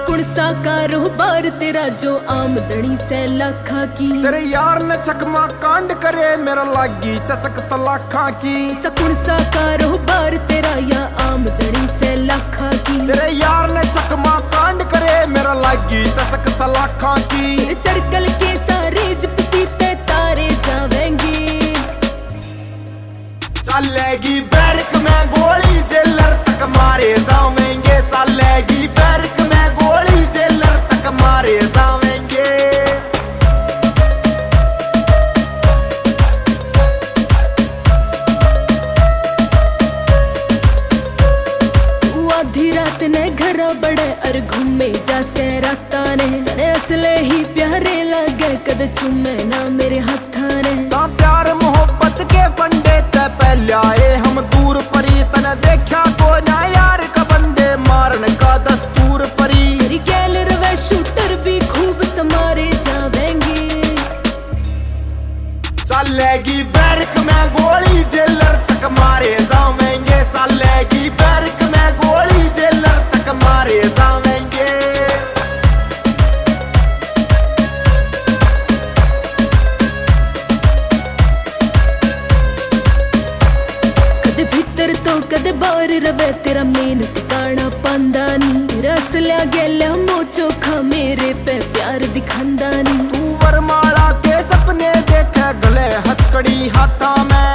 सकून सा कारोबार तेरा जो आमदनी से लाखा की। तेरे यार ने चकमा कांड करे मेरा लागी चसक सलाखा की। सकून सा कारोबार तेरा या आमदनी से लाखा की। तेरे यार ने चकमा कांड करे मेरा लागी चसक सलाखा की। सर्कल के सारे जपसीते तारे जावेंगी। चलेगी बैरक में गोली जेलर तक मारे जावेंगे। चलेगी बैरक में गोली जेलर तक मारे जावेंगे। आधी रात ने घर बड़े अर घूमे जासे राता ने। तने असले ही प्यारे लगे कद चुमे ना मेरे हाथा ने। सा प्यार मोहब्बत के फंडे ते पहले आए हम दूर परी। तने देखा को ना यार का बंदे मारन का दस्तूर परी। मेरी गैल रवे शूटर भी खूब समारे जावेंगे। चलेगी बैरक में गोली जेलर तक मारे जावेंगे। चलेगी बैरक में गोली जेलर तक मारे जावेंगे। कदे भीतर तो कदे बाहर रवे तेरा मेन ठिकाना पांदा नी। तेरा असलिया गैलिया मोचो खा मेरे पे प्यार दिखांदा नी। तू वरमाला के सपने देखे गले हथकड़ी हाथा में।